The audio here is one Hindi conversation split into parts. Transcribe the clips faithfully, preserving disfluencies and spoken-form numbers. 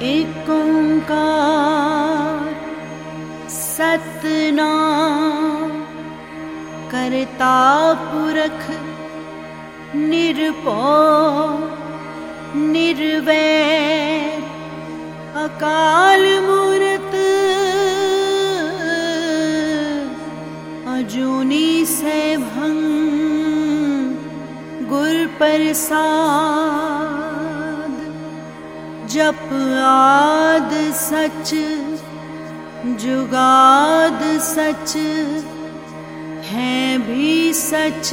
एक ओंकार सतनाम करता पुरख निर्भय निर्वैर अकाल मूरत अजूनी सैभं गुर प्रसाद। जप आद सच जुगाद सच है भी सच,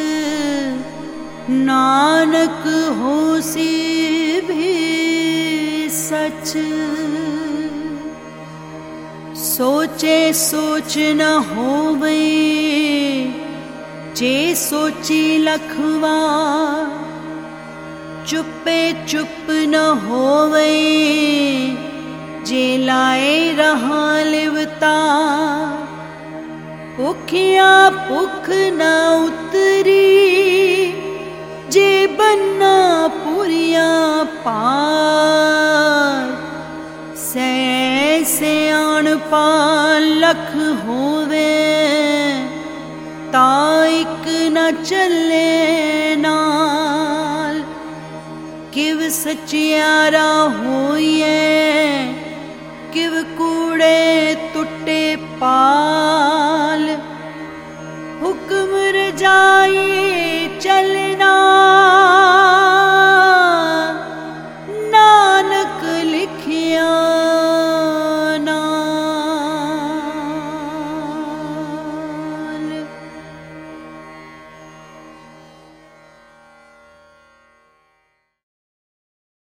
नानक होसी भी सच। सोचे सोच न होवे जे सोची लखवा, चुपे चुप न होवे जे लाए रहा लिवता। भुखिया भुख न उतरी जे बन्ना पुरिया पार। सै सियाण पाल लख होवे ताइक न चले नाल। किव सचियारा होइए किव कूड़े टुटे पार।